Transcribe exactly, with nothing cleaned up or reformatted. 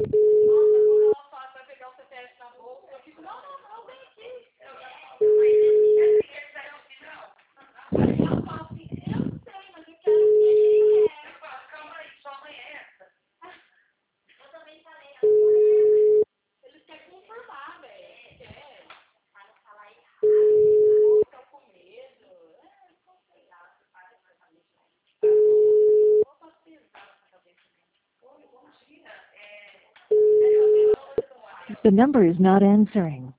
Nossa, quando ela fala que vai pegar o C P F na bolsa, eu fico, não, não, não, vem aqui. Eu, mas eles disseram que não. Aí eu falo assim, eu não sei, mas eu quero que é. Eu falo, calma aí, sua mãe é essa? Eu também falei, ela não é. Eles querem confirmar, velho. Quer. Para não falar errado. Ou estão com medo. É, não sei. Ou tá pesado na cabeça mesmo. Bom dia. É... The number is not answering.